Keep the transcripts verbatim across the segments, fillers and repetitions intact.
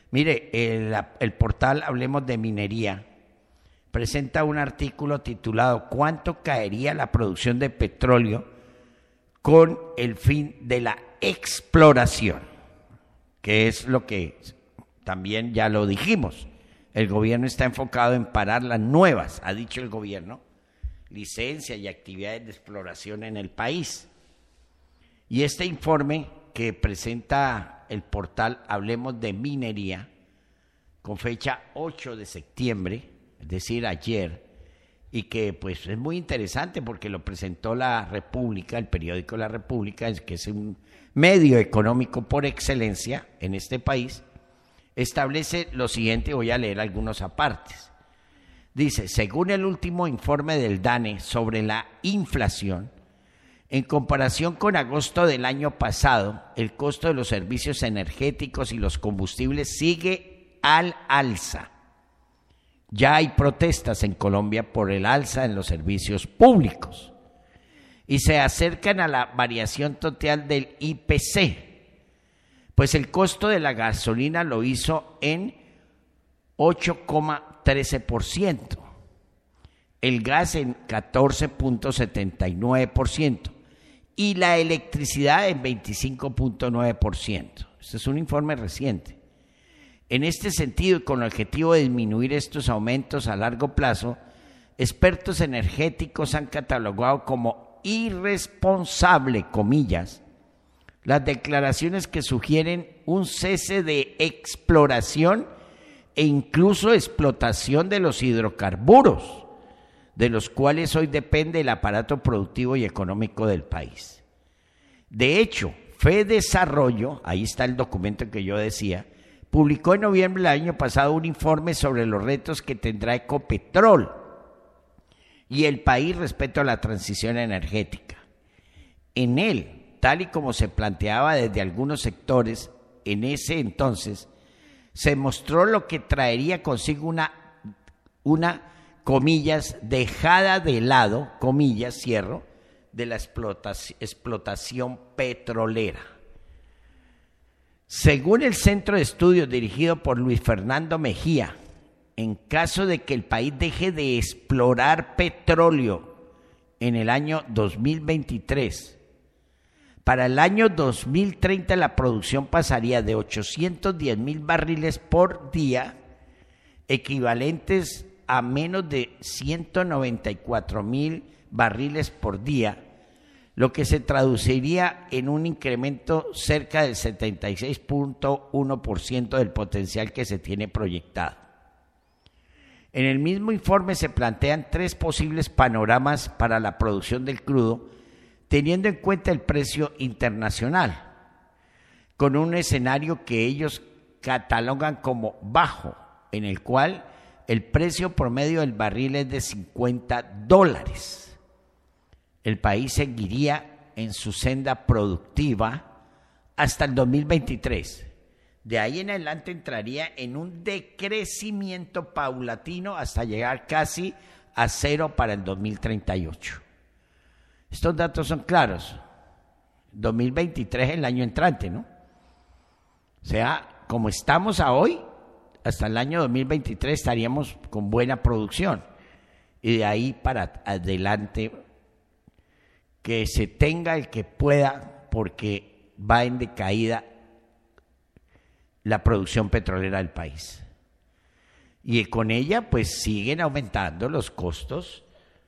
Mire, el, el portal Hablemos de Minería presenta un artículo titulado ¿Cuánto caería la producción de petróleo con el fin de la exploración? Que es lo que también ya lo dijimos. El gobierno está enfocado en parar las nuevas, ha dicho el gobierno, licencias y actividades de exploración en el país. Y este informe que presenta el portal Hablemos de Minería, con fecha ocho de septiembre, es decir, ayer, y que pues es muy interesante porque lo presentó La República, el periódico La República, que es un medio económico por excelencia en este país, establece lo siguiente, voy a leer algunos apartes. Dice, según el último informe del DANE sobre la inflación, en comparación con agosto del año pasado, el costo de los servicios energéticos y los combustibles sigue al alza. Ya hay protestas en Colombia por el alza en los servicios públicos y se acercan a la variación total del I P C. Pues el costo de la gasolina lo hizo en ocho coma trece por ciento, el gas en catorce coma setenta y nueve por ciento y la electricidad en veinticinco coma nueve por ciento. Este es un informe reciente. En este sentido y con el objetivo de disminuir estos aumentos a largo plazo, expertos energéticos han catalogado como irresponsable, comillas, las declaraciones que sugieren un cese de exploración e incluso explotación de los hidrocarburos, de los cuales hoy depende el aparato productivo y económico del país. De hecho, Fedesarrollo, ahí está el documento que yo decía, publicó en noviembre del año pasado un informe sobre los retos que tendrá Ecopetrol y el país respecto a la transición energética. En él, tal y como se planteaba desde algunos sectores en ese entonces, se mostró lo que traería consigo una, una comillas, dejada de lado, comillas, cierro, de la explotación, explotación petrolera. Según el Centro de Estudios dirigido por Luis Fernando Mejía, en caso de que el país deje de explorar petróleo en el año dos mil veintitrés, para el año dos mil treinta la producción pasaría de ochocientos diez mil barriles por día, equivalentes a menos de ciento noventa y cuatro mil barriles por día, lo que se traduciría en un incremento cerca del setenta y seis punto uno por ciento del potencial que se tiene proyectado. En el mismo informe se plantean tres posibles panoramas para la producción del crudo, teniendo en cuenta el precio internacional, con un escenario que ellos catalogan como bajo, en el cual el precio promedio del barril es de cincuenta dólares. El país seguiría en su senda productiva hasta el dos mil veintitrés. De ahí en adelante entraría en un decrecimiento paulatino hasta llegar casi a cero para el dos mil treinta y ocho. Estos datos son claros. dos mil veintitrés es el año entrante, ¿no? O sea, como estamos a hoy, hasta el año dos mil veintitrés estaríamos con buena producción. Y de ahí para adelante, que se tenga el que pueda, porque va en decaída la producción petrolera del país. Y con ella, pues siguen aumentando los costos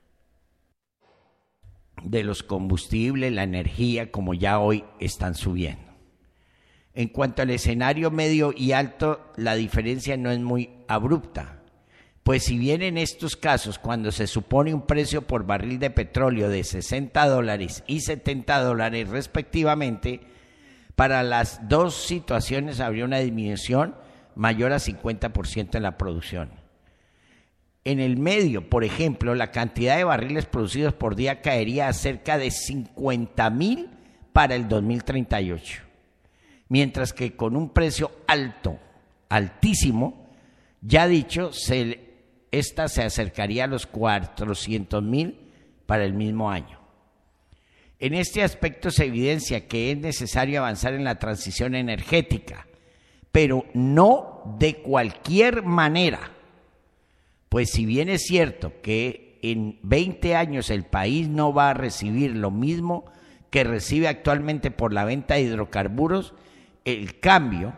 de los combustibles, la energía, como ya hoy están subiendo. En cuanto al escenario medio y alto, la diferencia no es muy abrupta, pues si bien en estos casos, cuando se supone un precio por barril de petróleo de sesenta dólares y setenta dólares respectivamente, para las dos situaciones habría una disminución mayor a cincuenta por ciento en la producción. En el medio, por ejemplo, la cantidad de barriles producidos por día caería a cerca de cincuenta mil para el dos mil treinta y ocho, mientras que con un precio alto, altísimo, ya dicho, se, esta se acercaría a los cuatrocientos mil para el mismo año. En este aspecto se evidencia que es necesario avanzar en la transición energética, pero no no de cualquier manera. Pues si bien es cierto que en veinte años el país no va a recibir lo mismo que recibe actualmente por la venta de hidrocarburos, el cambio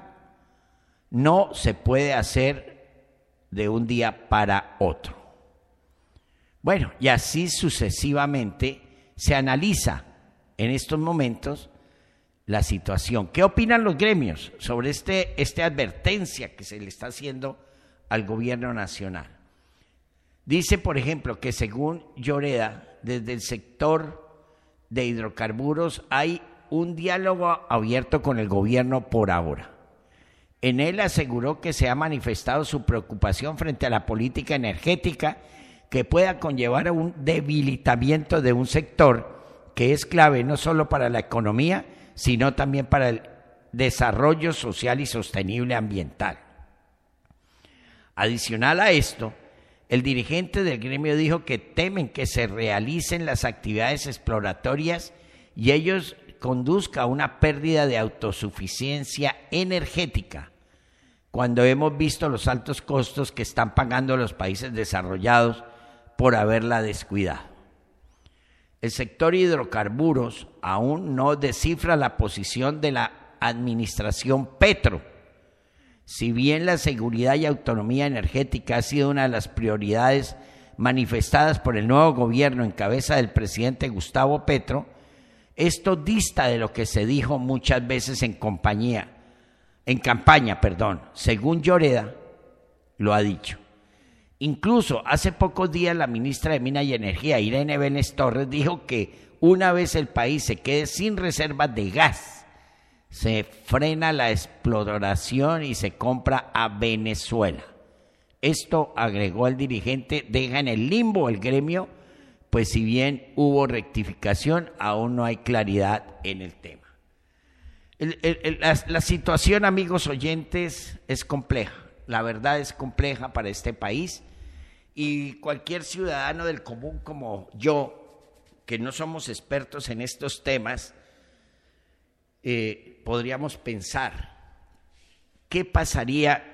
no se puede hacer de un día para otro. Bueno, y así sucesivamente se analiza en estos momentos la situación. ¿Qué opinan los gremios sobre este, esta advertencia que se le está haciendo al gobierno nacional? Dice, por ejemplo, que según Lloreda, desde el sector de hidrocarburos hay un diálogo abierto con el gobierno por ahora. En él aseguró que se ha manifestado su preocupación frente a la política energética que pueda conllevar a un debilitamiento de un sector que es clave no solo para la economía, sino también para el desarrollo social y sostenible ambiental. Adicional a esto, el dirigente del gremio dijo que temen que se realicen las actividades exploratorias y ellos conduzca a una pérdida de autosuficiencia energética, cuando hemos visto los altos costos que están pagando los países desarrollados por haberla descuidado. El sector hidrocarburos aún no descifra la posición de la administración Petro. Si bien la seguridad y autonomía energética ha sido una de las prioridades manifestadas por el nuevo gobierno en cabeza del presidente Gustavo Petro, esto dista de lo que se dijo muchas veces en compañía, en campaña, perdón, según Lloreda lo ha dicho. Incluso hace pocos días la ministra de Minas y Energía, Irene Vélez Torres, dijo que una vez el país se quede sin reservas de gas, se frena la exploración y se compra a Venezuela. Esto, agregó el dirigente, deja en el limbo el gremio, pues si bien hubo rectificación, aún no hay claridad en el tema. El, el, el, la, la situación, amigos oyentes, es compleja. La verdad es compleja para este país y cualquier ciudadano del común como yo, que no somos expertos en estos temas, eh, podríamos pensar qué pasaría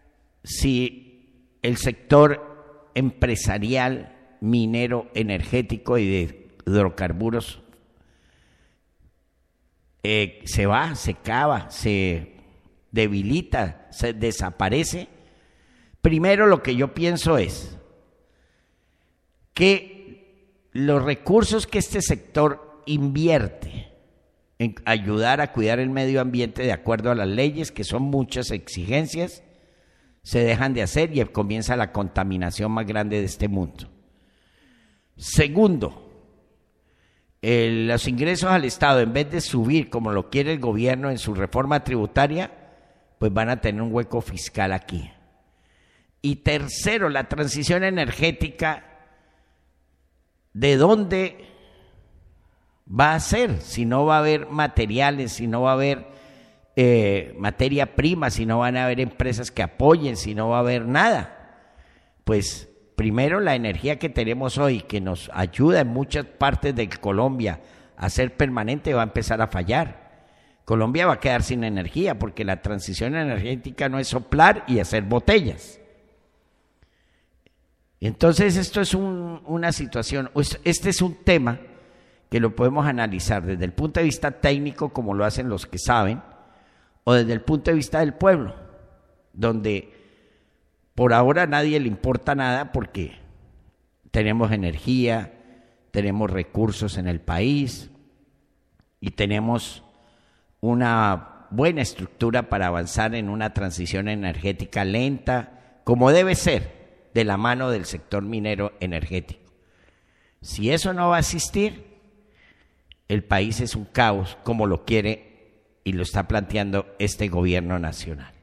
si el sector empresarial, minero, energético y de hidrocarburos eh, se va, se cava, se debilita, se desaparece. Primero, lo que yo pienso es que los recursos que este sector invierte en ayudar a cuidar el medio ambiente de acuerdo a las leyes, que son muchas exigencias, se dejan de hacer y comienza la contaminación más grande de este mundo. Segundo, eh, los ingresos al Estado, en vez de subir como lo quiere el gobierno en su reforma tributaria, pues van a tener un hueco fiscal aquí. Y tercero, la transición energética, ¿de dónde va a ser? Si no va a haber materiales, si no va a haber eh, materia prima, si no van a haber empresas que apoyen, si no va a haber nada. Pues primero, la energía que tenemos hoy, que nos ayuda en muchas partes de Colombia a ser permanente, va a empezar a fallar. Colombia va a quedar sin energía porque la transición energética no es soplar y hacer botellas. Entonces esto es un, una situación, este es un tema que lo podemos analizar desde el punto de vista técnico, como lo hacen los que saben, o desde el punto de vista del pueblo, donde por ahora a nadie le importa nada porque tenemos energía, tenemos recursos en el país y tenemos una buena estructura para avanzar en una transición energética lenta, como debe ser, de la mano del sector minero energético. Si eso no va a existir, el país es un caos como lo quiere y lo está planteando este gobierno nacional.